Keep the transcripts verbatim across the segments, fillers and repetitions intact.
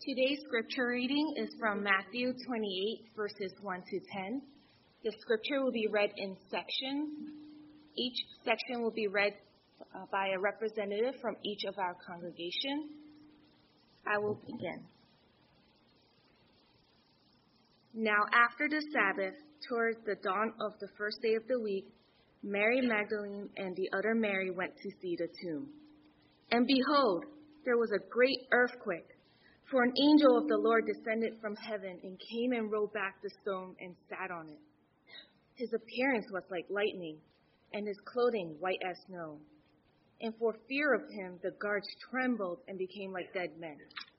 Today's scripture reading is from Matthew twenty-eight, verses one to ten. The scripture will be read in sections. Each section will be read uh, by a representative from each of our congregation. I will begin. Now after the Sabbath, towards the dawn of the first day of the week, Mary Magdalene and the other Mary went to see the tomb. And behold, there was a great earthquake, for an angel of the Lord descended from heaven and came and rolled back the stone and sat on it. His appearance was like lightning, and his clothing white as snow. And for fear of him, the guards trembled and became like dead men.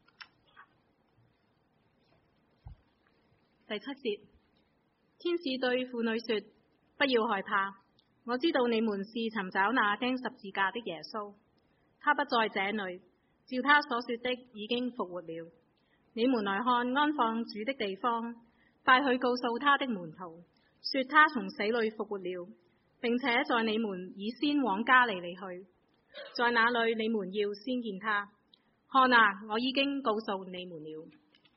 第七節，天使對婦女說：不要害怕，我知道你們是尋找那釘十字架的耶穌，他不在這裏，照他所說的已經復活了。你們來看安放主的地方，快去告訴他的門徒，說他從死裏復活了，並且在你們以先往加利利去，在那裏你們要先見他。看啊，我已經告訴你們了。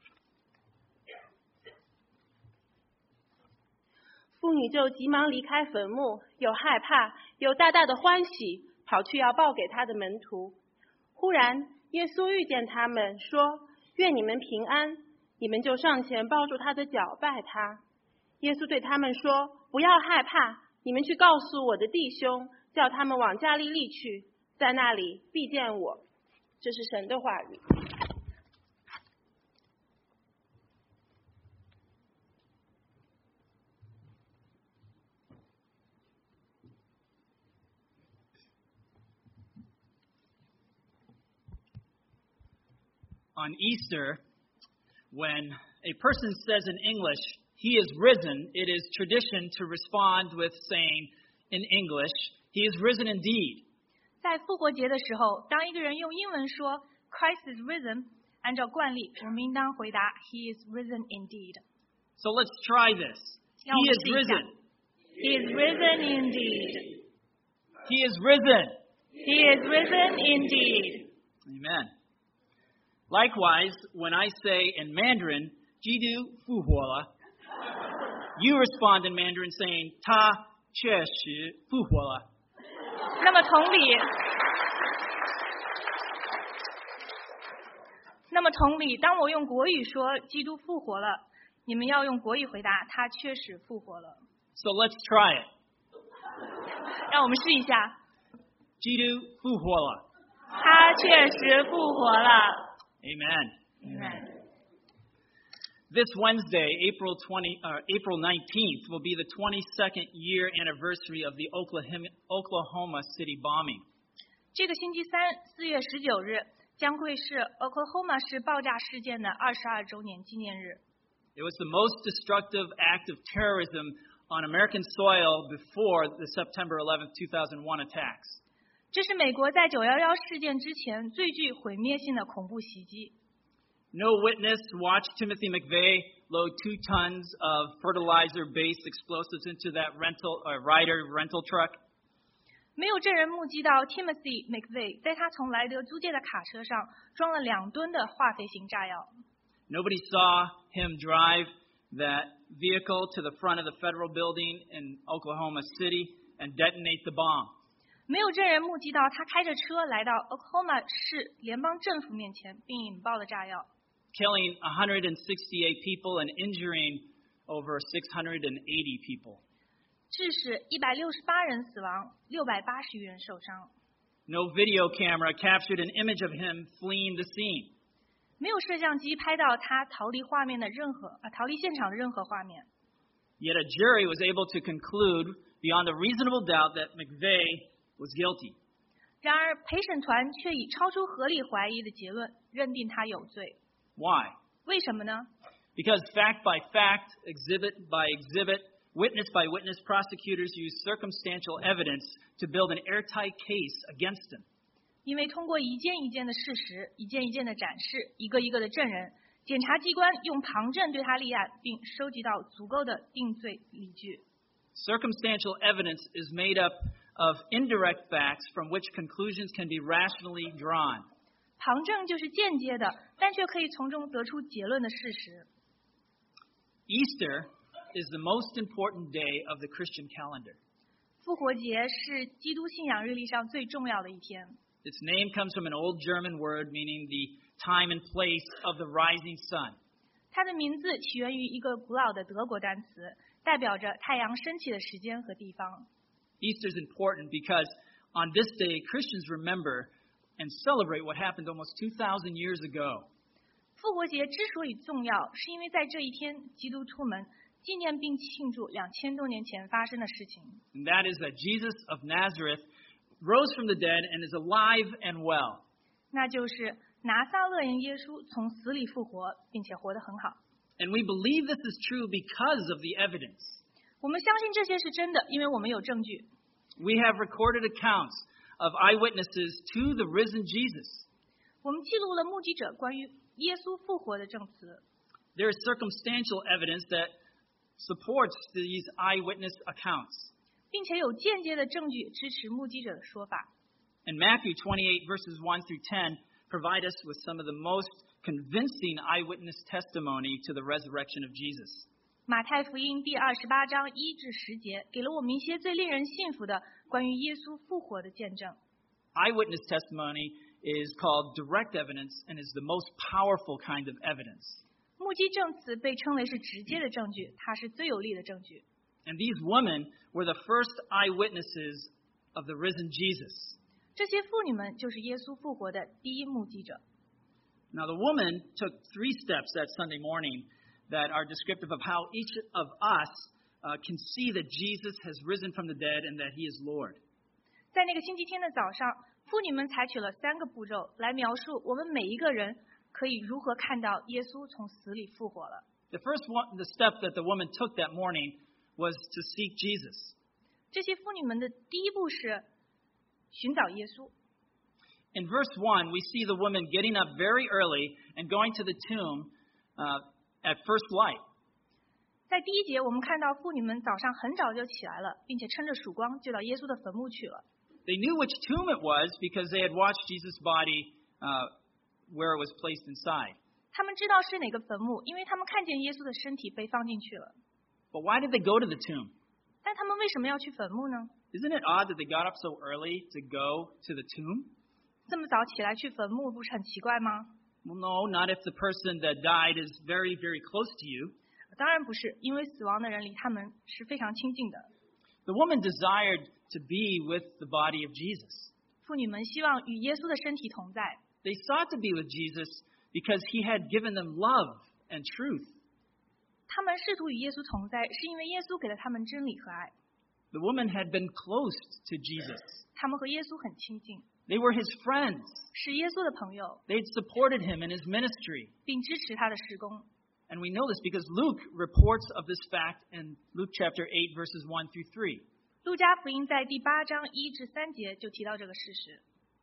妇女就急忙离开坟墓，又害怕又大大的欢喜，跑去要报给他的门徒。忽然耶稣遇见他们，说：愿你们平安。你们就上前抱住他的脚，拜他。耶稣对他们说：不要害怕，你们去告诉我的弟兄，叫他们往加利利去，在那里必见我。这是神的话语。 On Easter, when a person says in English, he is risen, it is tradition to respond with saying in English, he is risen indeed. 在复活节的时候，当一个人用英文说 Christ is risen， 按照惯例，我们应当回答 He is risen indeed. So let's try this. He is risen. He is risen indeed. He is risen. He is risen indeed. Amen. Likewise, when I say in Mandarin, 基督复活了, you respond in Mandarin saying, 他确实复活了. 那么同理，那么同理，当我用国语说基督复活了，你们要用国语回答他确实复活了。 So let's try it. 让我们试一下。 基督复活了。 他确实复活了。 Amen. Amen. This Wednesday, April twentieth, uh, April nineteenth, will be the twenty-second year anniversary of the Oklahoma, Oklahoma City bombing. 这个星期三，四月十九日，将会是 Oklahoma 市爆炸事件的二十二周年纪念日。 It was the most destructive act of terrorism on American soil before the September eleventh, two thousand one attacks. 这是美国在九一一事件之前最具毁灭性的恐怖袭击。 No witness watched Timothy McVeigh load two tons of fertilizer-based explosives into that rental uh, Ryder rental truck. 没有证人目击到 Timothy McVeigh 在他从莱德租借的卡车上装了两吨的化肥型炸药。 Nobody saw him drive that vehicle to the front of the federal building in Oklahoma City and detonate the bomb. 没有证人目击到他开着车来到 Oklahoma 市联邦政府面前，并引爆了炸药， killing one hundred sixty-eight people and injuring over six hundred eighty people. 致使一百六十八人死亡，六百八十余人受伤。 No video camera captured an image of him fleeing the scene. 没有摄像机拍到他逃离画面的任何啊逃离现场的任何画面。 Yet a jury was able to conclude beyond a reasonable doubt that McVeigh was guilty. 然而，陪审团却以超出合理怀疑的结论认定他有罪。 Why? 为什么呢？ Because fact by fact, exhibit by exhibit, witness by witness, prosecutors used circumstantial evidence to build an airtight case against him. 因为通过一件一件的事实，一件一件的展示，一个一个的证人，检察机关用旁证对他立案，并收集到足够的定罪理据。 Circumstantial evidence is made up of indirect facts from which conclusions can be rationally drawn. 旁证就是间接的，但却可以从中得出结论的事实。 Easter is the most important day of the Christian calendar. 复活节是基督信仰日历上最重要的一天。 Its name comes from an old German word meaning the time and place of the rising sun. 它的名字起源于一个古老的德国单词，代表着太阳升起的时间和地方。 Easter is important because on this day, Christians remember and celebrate what happened almost two thousand years ago. 复活节之所以重要，是因为在这一天，基督徒们纪念并庆祝两千多年前发生的事情。 And that is that Jesus of Nazareth rose from the dead and is alive and well. 那就是拿撒勒人耶稣从死里复活，并且活得很好。 And we believe this is true because of the evidence. 我们相信这些是真的，因为我们有证据。 We have recorded accounts of eyewitnesses to the risen Jesus. 我们记录了目击者关于耶稣复活的证词。 There is circumstantial evidence that supports these eyewitness accounts. 并且有间接的证据支持目击者的说法。 And Matthew twenty-eight verses one through ten provide us with some of the most convincing eyewitness testimony to the resurrection of Jesus. 马太福音第二十八章一至十节给了我们一些最令人信服的关于耶稣复活的见证。 Eyewitness testimony is called direct evidence and is the most powerful kind of evidence. 目击证词被称为是直接的证据，它是最有力的证据。 And these women were the first eyewitnesses of the risen Jesus. 这些妇女们就是耶稣复活的第一目击者。 Now the woman took three steps that Sunday morning that are descriptive of how each of us uh, can see that Jesus has risen from the dead and that he is Lord. 在那个星期天的早上，妇女们采取了三个步骤来描述我们每一个人可以如何看到耶稣从死里复活了。 The first one, the step that the woman took that morning was to seek Jesus. 这些妇女们的第一步是寻找耶稣。 In verse one, we see the woman getting up very early and going to the tomb uh, at first light. 在第一节，我们看到妇女们早上很早就起来了，并且趁着曙光就到耶稣的坟墓去了。 They knew which tomb it was because they had watched Jesus' body uh, where it was placed inside. 他们知道是哪个坟墓，因为他们看见耶稣的身体被放进去了。 But why did they go to the tomb? 但他们为什么要去坟墓呢？ Isn't it odd that they got up so early to go to the tomb? 这么早起来去坟墓，不是很奇怪吗？ Well, no, not if the person that died is very, very close to you. 当然不是，因为死亡的人离他们是非常亲近的。 The woman desired to be with the body of Jesus. 妇女们希望与耶稣的身体同在。 They sought to be with Jesus because he had given them love and truth. 他们试图与耶稣同在，是因为耶稣给了他们真理和爱。 The woman had been close to Jesus. 他们和耶稣很亲近， They were his friends. 是耶稣的朋友， They'd supported him in his ministry. 并支持他的事工。 And we know this because Luke reports of this fact in Luke chapter eight, verses one through three. 路加福音在第八章一至三节就提到这个事实。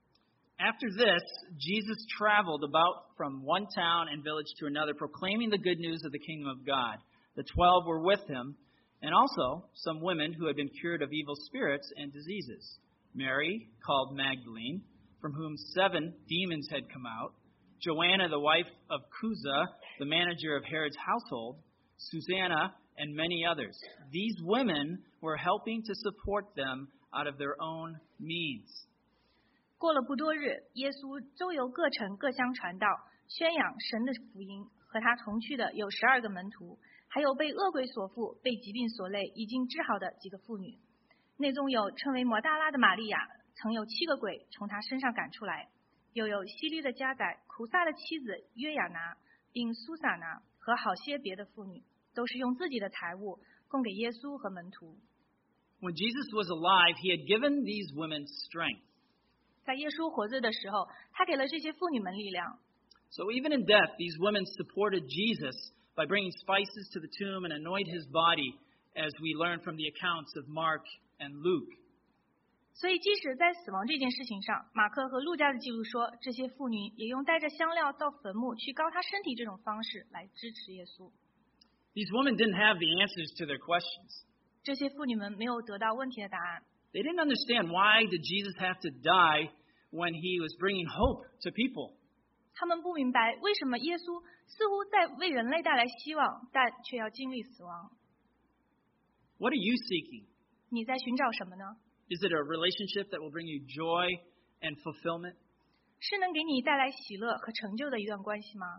After this, Jesus traveled about from one town and village to another, proclaiming the good news of the kingdom of God. The twelve were with him, and also some women who had been cured of evil spirits and diseases. Mary, called Magdalene, from whom seven demons had come out. Joanna, the wife of Chuza, the manager of Herod's household. Susanna, and many others. These women were helping to support them out of their own means. 过了不多日，耶稣周游各城各乡传道，宣扬神的福音。和他同去的有十二个门徒，还有被恶鬼所附、被疾病所累、已经治好的几个妇女。内中有称为抹大拉的玛利亚，曾有七个鬼从他身上赶出来；又有希律的家宰、苦撒的妻子约雅拿，并苏撒拿和好些别的妇女，都是用自己的财物供给耶稣和门徒。 When Jesus was alive, he had given these women strength. 在耶稣活着的时候，他给了这些妇女们力量。 So even in death, these women supported Jesus by bringing spices to the tomb and anoint his body, as we learn from the accounts of Mark and Luke. 所以，即使在死亡这件事情上，马克和路加的记录说，这些妇女也用带着香料到坟墓去膏他身体这种方式来支持耶稣。 These women didn't have the answers to their questions. 这些妇女们没有得到问题的答案， They didn't understand why did Jesus have to die when he was bringing hope to people. 他们不明白为什么耶稣似乎在为人类带来希望，但却要经历死亡。 What are you seeking? 你在寻找什么呢？ Is it a relationship that will bring you joy and fulfillment? 是能给你带来喜乐和成就的一段关系吗？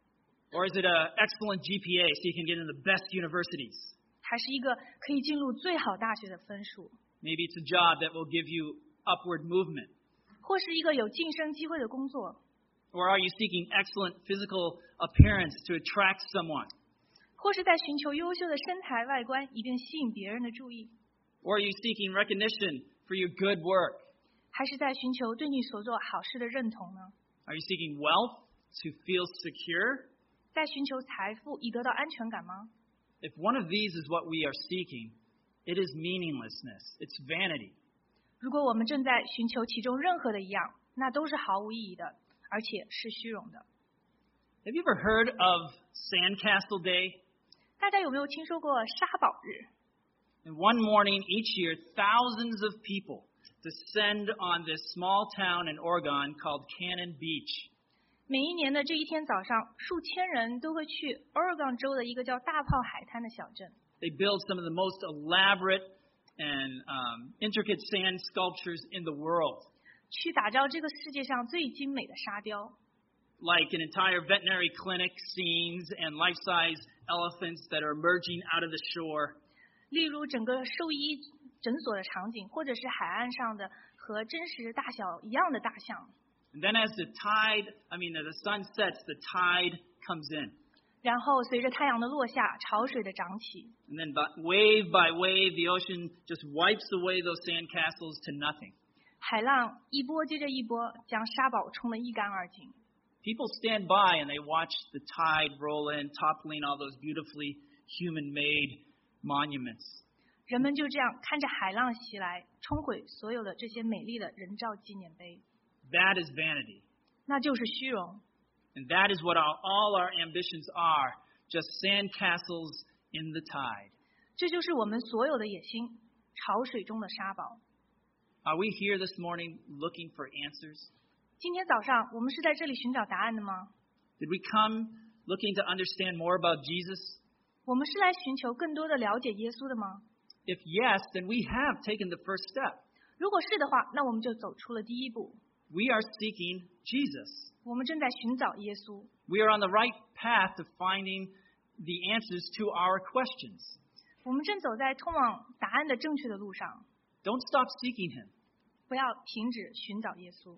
Or is it an excellent G P A so you can get into the best universities? 还是一个可以进入最好大学的分数？ Maybe it's a job that will give you upward movement. 或是一个有晋升机会的工作？ Or are you seeking excellent physical appearance to attract someone? 或是在寻求优秀的身材外观，以便吸引别人的注意？ Or are you seeking recognition for your good work? 还是在寻求对你所做好事的认同呢？ Are you seeking wealth to feel secure? 在寻求财富以得到安全感吗？ If one of these is what we are seeking, it is meaninglessness. It's vanity. 如果我们正在寻求其中任何的一样，那都是毫无意义的，而且是虚荣的。 Have you ever heard of Sandcastle Day? 大家有没有听说过沙堡日？ And one morning each year, thousands of people descend on this small town in Oregon called Cannon Beach. 每一年的这一天早上，数千人都会去 Oregon 州的一个叫大炮海滩的小镇。 They build some of the most elaborate and um, intricate sand sculptures in the world, 去打造这个世界上最精美的沙雕， like an entire veterinary clinic scenes and life-size elephants that are emerging out of the shore. 例如整个兽医诊所的场景，或者是海岸上的和真实大小一样的大象。 And then as the tide, I mean, as the sun sets, the tide comes in. 然后随着太阳的落下，潮水的涨起， And then by, wave by wave, the ocean just wipes away those sandcastles to nothing. 海浪一波接着一波，将沙堡冲得一干二净。 People stand by and they watch the tide roll in, toppling all those beautifully human-made monuments. 人们就这样看着海浪袭来，冲毁所有的这些美丽的人造纪念碑， That is vanity. 那就是虚荣。 And that is what our, all our ambitions are, just sandcastles in the tide. 这就是我们所有的野心，潮水中的沙堡。 Are we here this morning looking for answers? 今天早上我们是在这里寻找答案的吗？ Did we come looking to understand more about Jesus? 我们是来寻求更多的了解耶稣的吗？ If yes, then we have taken the first step. 如果是的话，那我们就走出了第一步。 We are seeking Jesus. 我们正在寻找耶稣， We are on the right path to finding the answers to our questions. 我们正走在通往答案的正确的路上。 Don't stop seeking him. 不要停止寻找耶稣。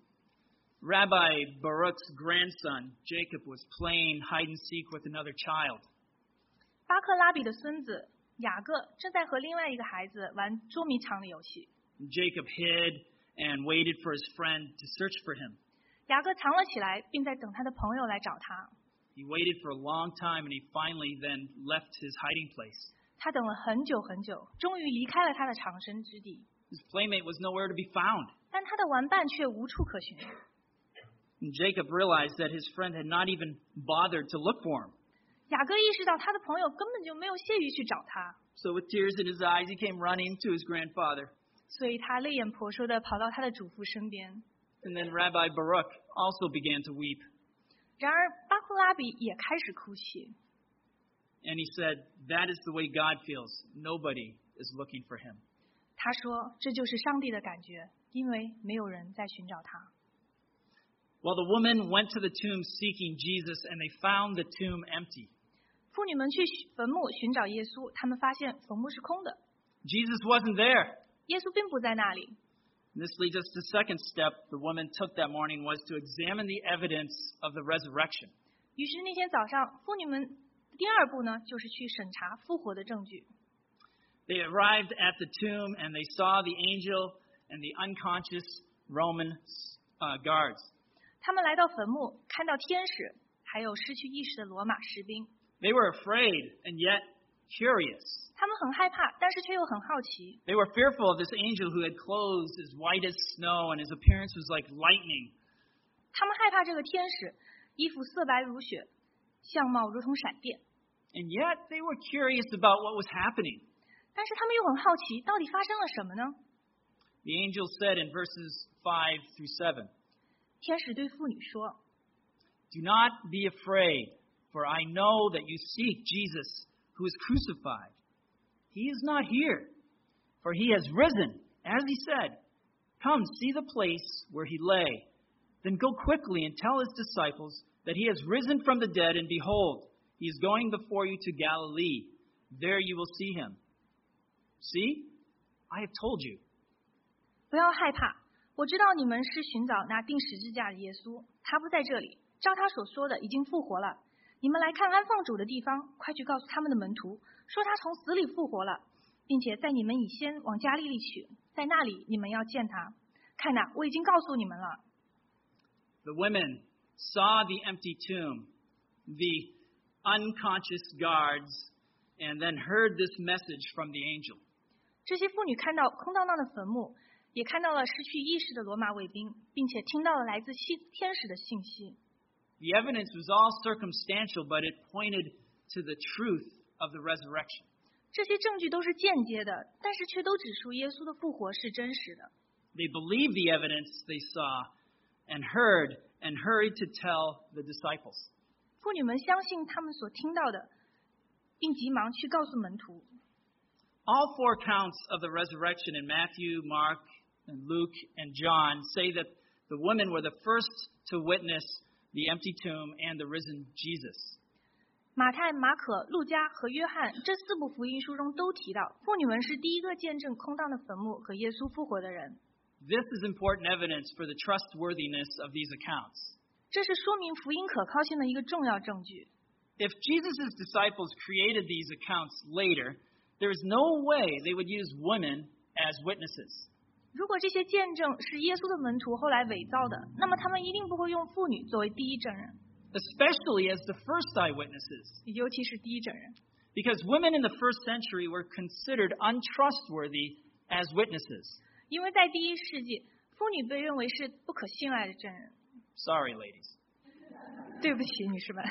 Rabbi Baruch's grandson, Jacob, was playing hide and seek with another child. 巴克拉比的孙子雅各正在和另外一个孩子玩捉迷藏的游戏。 Jacob hid and waited for his friend to search for him. 雅各藏了起来，并在等他的朋友来找他。 He waited for a long time and he finally then left his hiding place. 他等了很久很久，终于离开了他的藏身之地， His playmate was nowhere to be found. 但他的玩伴却无处可寻。 And Jacob realized that his friend had not even bothered to look for him. 雅各意识到他的朋友根本就没有屑于去找他， So with tears in his eyes, he came running to his grandfather. 所以他泪眼婆娑地跑到他的祖父身边。 And then Rabbi Baruch also began to weep. 然而巴库拉比也开始哭泣。 And he said, that is the way God feels. Nobody is looking for him. 他说：“这就是上帝的感觉，因为没有人在寻找他。” Well, the woman went to the tomb seeking Jesus, and they found the tomb empty. 妇女们去坟墓寻找耶稣，他们发现坟墓是空的， Jesus wasn't there. 耶稣并不在那里。 And this leads us to the second step the woman took that morning was to examine the evidence of the resurrection. 于是那天早上，妇女们第二步呢，就是去审查复活的证据。 They arrived at the tomb, and they saw the angel and the unconscious Roman uh, guards. 他们来到坟墓，看到天使，还有失去意识的罗马士兵。 They were afraid and yet curious. 他们很害怕，但是却又很好奇。 They were fearful of this angel who had clothes as white as snow, and his appearance was like lightning. 他们害怕这个天使，衣服色白如雪，相貌如同闪电。 And yet they were curious about what was happening. 但是他们又很好奇，到底发生了什么呢？ The angel said in verses five through seven, 天使对妇女说 Do not be afraid, for I know that you seek Jesus who is crucified. He is not here, for he has risen, as he said. Come, see the place where he lay. Then go quickly and tell his disciples that he has risen from the dead, and behold, he is going before you to Galilee. There you will see him. See, I have told you. 不要害怕，我知道你们是寻找那钉十字架的耶稣，他不在这里，照他所说的已经复活了。你们来看安放主的地方，快去告诉他们的门徒，说他从死里复活了，并且在你们以先往加利利去，在那里你们要见他。看哪，我已经告诉你们了。 The women saw the empty tomb, the unconscious guards, and then heard this message from the angel. 这些妇女看到空荡荡的坟墓，也看到了失去意识的罗马卫兵，并且听到了来自天使的信息。 The evidence was all circumstantial, but it pointed to the truth of the resurrection. 这些证据都是间接的，但是却都指出耶稣的复活是真实的。 They believed the evidence they saw and heard and hurried to tell the disciples. 妇女们相信他们所听到的，并急忙去告诉门徒。 All four accounts of the resurrection in Matthew, Mark, and Luke, and John say that the women were the first to witness the empty tomb and the risen Jesus. 马太、马可、路加和约翰这四部福音书中都提到，妇女们是第一个见证空荡的坟墓和耶稣复活的人。 This is important evidence for the trustworthiness of these accounts. 这是说明福音可靠性的一个重要证据。 If Jesus' disciples created these accounts later, there is no way they would use women as witnesses. 如果这些见证是耶稣的门徒后来伪造的，那么他们一定不会用妇女作为第一证人， especially as the first eyewitnesses. 尤其是第一证人。 Because women in the first century were considered untrustworthy as witnesses. 因为在第一世纪，妇女被认为是不可信赖的证人。 Sorry, ladies. 对不起，女士们。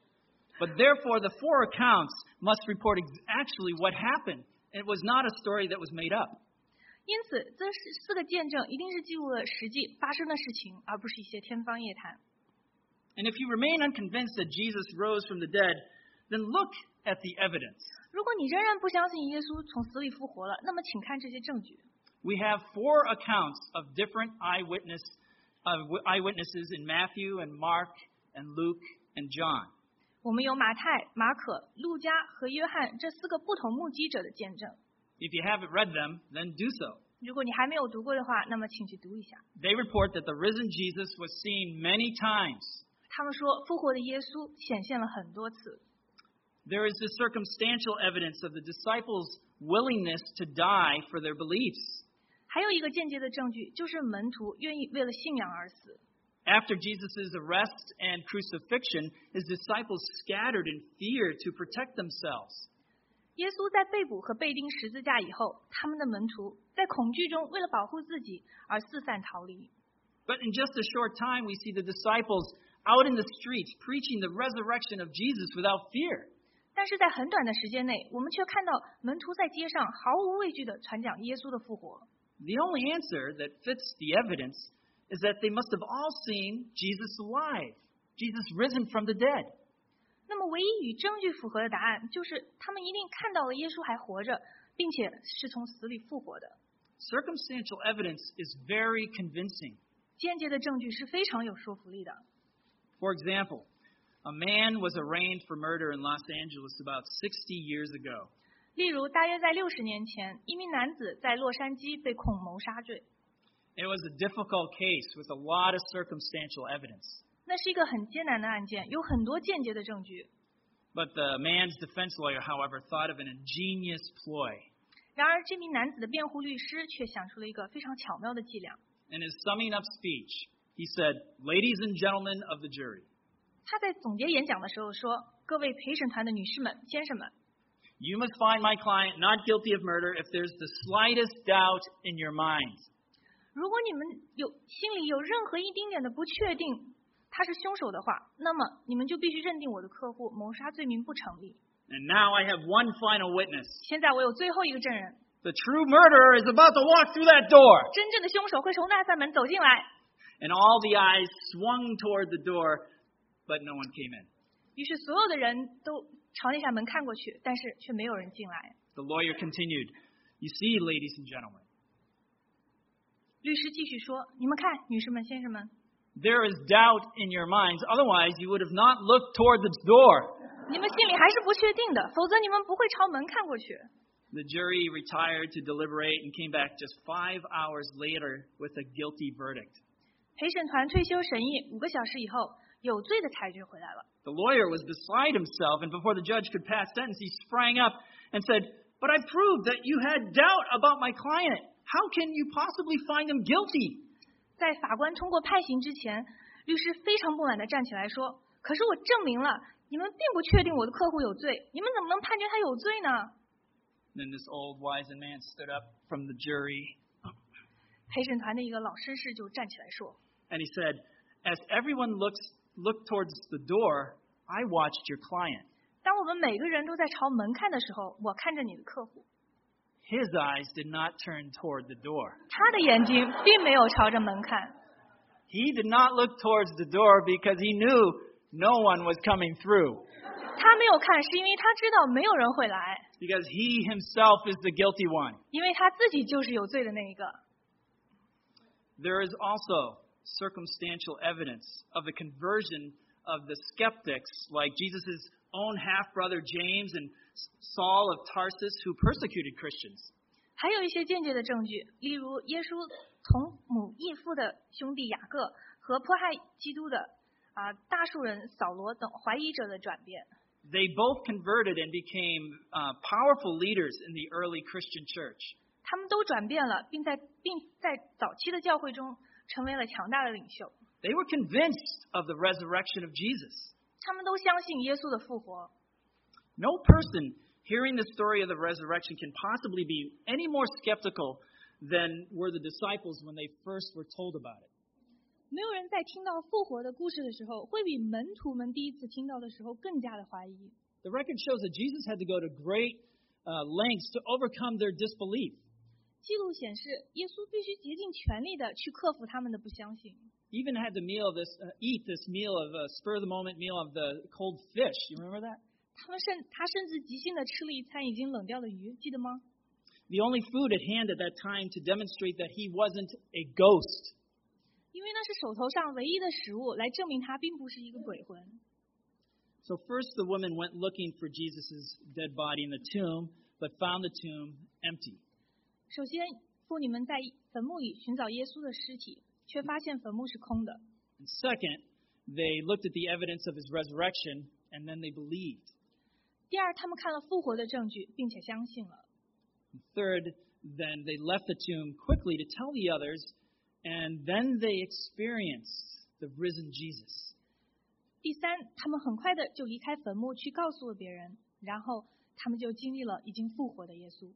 But therefore, the four accounts must report actually what happened. It was not a story that was made up. 因此，这四个见证一定是记录了实际发生的事情，而不是一些天方夜谭。 And if you remain unconvinced that Jesus rose from the dead, then look at the evidence. 如果你仍然不相信耶稣从死里复活了，那么请看这些证据。 We have four accounts of different eyewitness, uh, eyewitnesses in Matthew and Mark and Luke and John. 我们有马太、马可、路加和约翰这四个不同目击者的见证。 If you haven't read them, then do so. 如果你还没有读过的话，那么请去读一下。 They report that the risen Jesus was seen many times. 他们说，复活的耶稣显现了很多次。 There is the circumstantial evidence of the disciples' willingness to die for their beliefs. 还有一个间接的证据，就是门徒愿意为了信仰而死。 After Jesus' arrest and crucifixion, his disciples scattered in fear to protect themselves. 耶稣在被捕和被钉十字架以后，他们的门徒在恐惧中为了保护自己而四散逃离。 But in just a short time, we see the disciples out in the streets preaching the resurrection of Jesus without fear. 但是在很短的时间内，我们却看到门徒在街上毫无畏惧地传讲耶稣的复活。 The only answer that fits the evidence is that they must have all seen Jesus alive, Jesus risen from the dead. 那么唯一与证据符合的答案就是他们一定看到了耶稣还活着，并且是从死里复活的。 Circumstantial evidence is very convincing. 间接的证据是非常有说服力的。 For example, a man was arraigned for murder in Los Angeles about sixty years ago. 例如，大约在六十年前，一名男子在洛杉矶被控谋杀罪。 It was a difficult case with a lot of circumstantial evidence. 那是一个很艰难的案件，有很多间接的证据。 But the man's defense lawyer, however, thought of an ingenious ploy. 然而，这名男子的辩护律师却想出了一个非常巧妙的伎俩。 In his summing up speech, he said, "Ladies and gentlemen of the jury." 他在总结演讲的时候说：“各位陪审团的女士们、先生们。” You must find my client not guilty of murder if there's the slightest doubt in your minds. 如果你们有心里有任何一丁点的不确定他是凶手的话，那么你们就必须认定我的客户谋杀罪名不成立。 And now I have one final witness. 现在我有最后一个证人， The true murderer is about to walk through that door. 真正的凶手会从那扇门走进来。 And all the eyes swung toward the door, but no one came in. 于是所有的人都朝那扇门看过去，但是却没有人进来。 The lawyer continued, "You see, ladies and gentlemen, 律师继续说：“你们看，女士们、先生们， there is doubt in your minds. Otherwise, you would have not looked toward the door." 你们心里还是不确定的，否则你们不会朝门看过去。” The jury retired to deliberate and came back just five hours later with a guilty verdict. 陪审团退休审议五个小时以后，有罪的裁决回来了。 The lawyer was beside himself, and before the judge could pass sentence, he sprang up and said, "But I proved that you had doubt about my client. How can you possibly find him guilty?" 在法官通过判刑之前，律师非常不满地站起来说：“可是我证明了，你们并不确定我的客户有罪，你们怎么能判决他有罪呢？” Then this old wizened man stood up from the jury, 陪审团的一个老绅士就站起来说 and he said, "As everyone looks looked towards the door, I watched your client. 当我们每个人都在朝门看的时候，我看着你的客户， His eyes did not turn toward the door. 他的眼睛并没有朝着门看， He did not look towards the door because he knew no one was coming through, 他没有看是因为他知道没有人会来， because he himself is the guilty one." 因为他自己就是有罪的那一个。 There is also circumstantial evidence of the conversion of the skeptics, like Jesus' own half-brother James and Saul of Tarsus, who persecuted Christians. 还有一些间接的证据，例如耶稣同母异父的兄弟雅各和迫害基督的啊、大数人扫罗等怀疑者的转变。 They both converted and became uh, powerful leaders in the early Christian church. 他们都转变了，并在并在早期的教会中成为了强大的领袖。 They were convinced of the resurrection of Jesus. 他们都相信耶稣的复活。 No person hearing the story of the resurrection can possibly be any more skeptical than were the disciples when they first were told about it. 没有人在听到复活的故事的时候，会比门徒们第一次听到的时候更加的怀疑。 The record shows that Jesus had to go to great uh, lengths to overcome their disbelief. 记录显示，耶稣必须竭尽全力的去克服他们的不相信。 Even had to meal this, uh, eat this meal of a spur of the moment meal of the cold fish. You remember that? 他们甚他甚至即兴的吃了一餐已经冷掉的鱼，记得吗？ The only food at hand at that time to demonstrate that he wasn't a ghost. 因为那是手头上唯一的食物，来证明他并不是一个鬼魂。 So first the woman went looking for Jesus' dead body in the tomb, but found the tomb empty. 首先，妇女们在坟墓里寻找耶稣的尸体，却发现坟墓是空的。 And second, they looked at the evidence of his resurrection, and then they believed. 第二，他们看了复活的证据，并且相信了。 And third, then they left the tomb quickly to tell the others, and then they experienced the risen Jesus. 第三，他们很快的就离开坟墓去告诉了别人，然后他们就经历了已经复活的耶稣。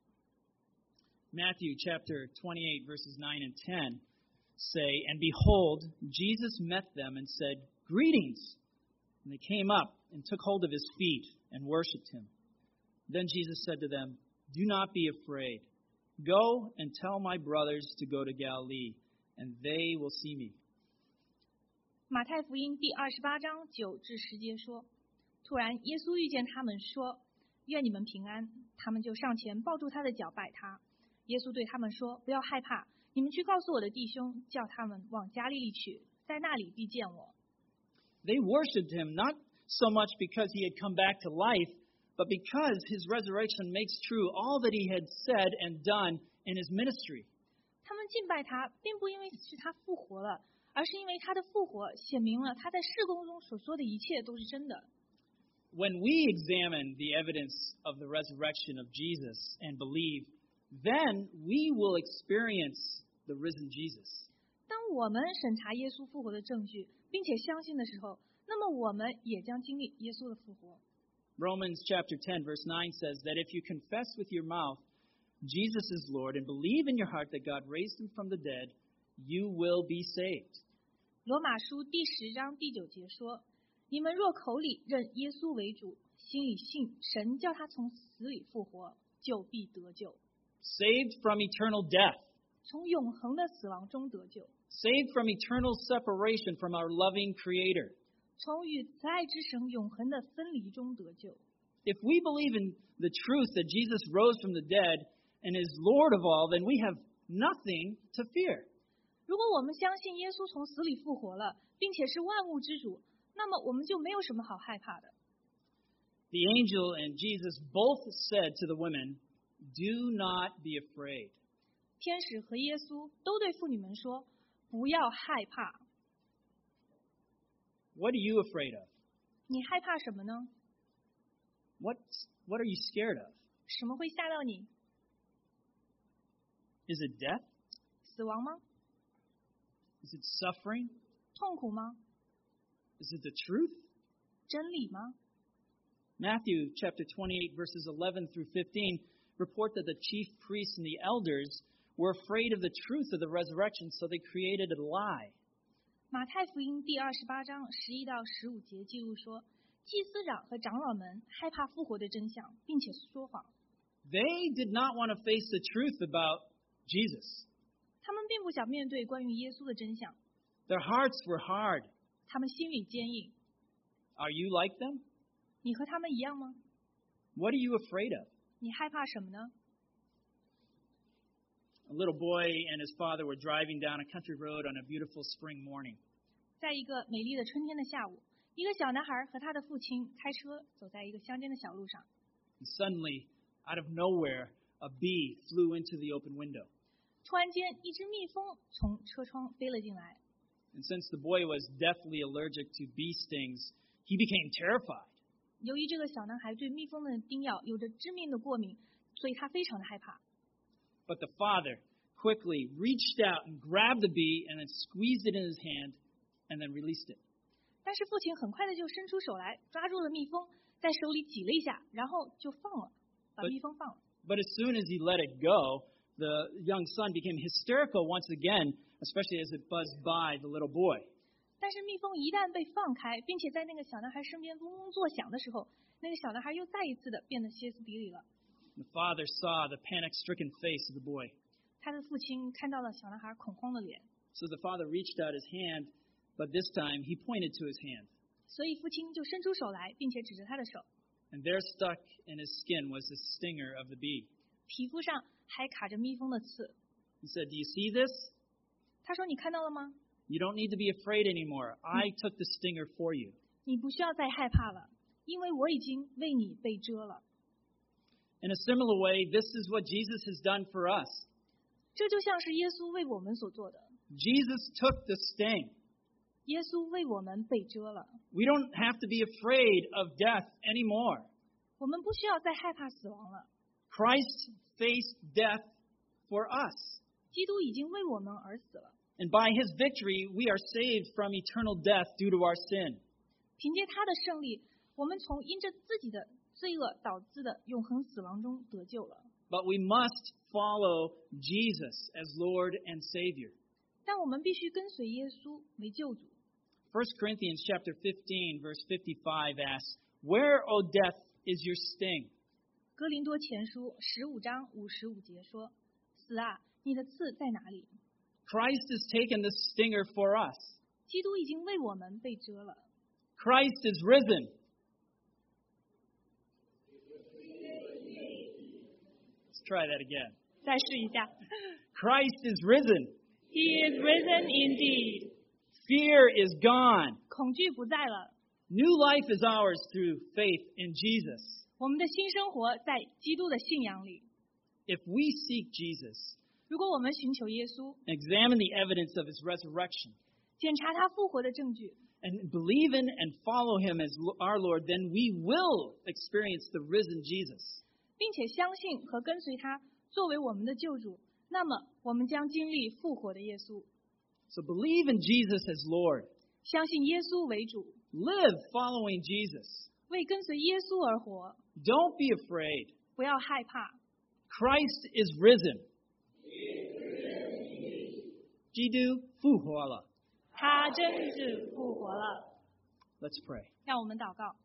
Matthew chapter twenty-eight, verses nine and ten say, "And behold, Jesus met them and said, 'Greetings!' And they came up and took hold of his feet and worshipped him. Then Jesus said to them, 'Do not be afraid. Go and tell my brothers to go to Galilee, and they will see me.'" 马太福音第二十八章九至十节说：“突然，耶稣遇见他们，说：‘愿你们平安。’他们就上前抱住他的脚拜他。耶稣对他们说：‘不要害怕，你们去告诉我的弟兄，叫他们往加利利去，在那里必见我。’ They worshipped him not so much because he had come back to life, but because his resurrection makes true all that he had said and done in his ministry. 他们敬拜他，并不因为是他复活了，而是因为他的复活显明了他在事工中所说的一切都是真的。 When we examine the evidence of the resurrection of Jesus and believe, then we will experience the risen Jesus. 当我们审查耶稣复活的证据，并且相信的时候，那么我们也将经历耶稣的复活。 Romans chapter ten, verse nine says that if you confess with your mouth Jesus is Lord and believe in your heart that God raised him from the dead, you will be saved. 罗马书第十章第九节说：“你们若口里认耶稣为主，心里信神叫他从死里复活，就必得救。 Saved from eternal death. 从永恒的死亡中得救， Saved from eternal separation from our loving Creator. 从与慈爱之神永恒的分离中得救。 If we believe in the truth that Jesus rose from the dead and is Lord of all, then we have nothing to fear. 如果我们相信耶稣从死里复活了，并且是万物之主，那么我们就没有什么好害怕的。 The angel and Jesus both said to the women, "Do not be afraid." 天使和耶稣都对妇女们说：“不要害怕。 What are you afraid of? 你害怕什么呢？ What, what are you scared of? 什么会吓到你？ Is it death? 死亡吗？ Is it suffering? 痛苦吗？ Is it the truth? 真理吗？ Matthew chapter twenty-eight, verses eleven through fifteen, report that the chief priests and the elders were afraid of the truth of the resurrection, so they created a lie. 马太福音第二十八章十一到十五节记录说，祭司长和长老们害怕复活的真相，并且说谎。 They did not want to face the truth about Jesus. 他们并不想面对关于耶稣的真相， Their hearts were hard. 他们心里坚硬。 Are you like them? 你和他们一样吗？ What are you afraid of? 你害怕什么呢？ A little boy and his father were driving down a country road on a beautiful spring morning. 在一个美丽的春天的下午，一个小男孩和他的父亲开车走在一个乡间的小路上。 And suddenly, out of nowhere, a bee flew into the open window. 突然间，一只蜜蜂从车窗飞了进来。 And since the boy was deathly allergic to bee stings, he became terrified. 由于这个小男孩对蜜蜂的叮咬有着致命的过敏，所以他非常的害怕。 But the father quickly reached out and grabbed the bee and then squeezed it in his hand and then released it. 但是父亲很快的就伸出手来抓住了蜜蜂，在手里挤了一下，然后就放了，把 But- 蜜蜂放了。 But as soon as he let it go, the young son became hysterical once again, especially as it buzzed by the little boy. 但是蜜蜂一旦被放开，并且在那个小男孩身边嗡嗡作响的时候，那个小男孩又再一次的变得歇斯底里了。 The father saw the panic-stricken face of the boy. 他的父亲看到了小男孩恐慌的脸， So the father reached out his hand, but this time he pointed to his hand. 所以父亲就伸出手来，并且指着他的手， And there stuck in his skin was the stinger of the bee. 皮肤上还卡着蜜蜂的刺。 He said, "Do you see this? 他说：“你看到了吗？ You don't need to be afraid anymore. I took the stinger for you." 你不需要再害怕了，因为我已经为你被蛰了。” In a similar way, this is what Jesus has done for us. 这就像是耶稣为我们所做的， Jesus took the sting. 耶稣为我们被蛰了。 We don't have to be afraid of death anymore. 我们不需要再害怕死亡了。 Christ faced death for us. 基督已经为我们而死了， And by his victory, we are saved from eternal death due to our sin. 凭借他的胜利，我们从因着自己的罪恶导致的永恒死亡中得救了。 But we must follow Jesus as Lord and Savior. 但我们必须跟随耶稣为救主。 First Corinthians chapter fifteen, verse fifty-five asks, "Where, O death, is your sting?" 哥林多前书十五章五十五节说：“死啊，你的刺在哪里？ Christ has taken the stinger for us. 基督已经为我们被蛰了。 Christ is risen. Let's try that again. ” 再试一下 Christ is risen. ，He is risen indeed。 Fear is gone. 恐惧不在了， New life is ours through faith in Jesus. 我们的新生活在基督的信仰里。 If we seek Jesus, 如果我们寻求耶稣， examine the evidence of his resurrection, 检查他复活的证据， and believe in and follow him as our Lord, then we will experience the risen Jesus. 并且相信和跟随他作为我们的救主，那么我们将经历复活的耶稣。 So believe in Jesus as Lord. 相信耶稣为主， Live following Jesus. 为跟随耶稣而活， Don't be afraid. 不要害怕。 Christ is risen. 基督复活了。 他真是复活了。 Let's pray. 让我们祷告。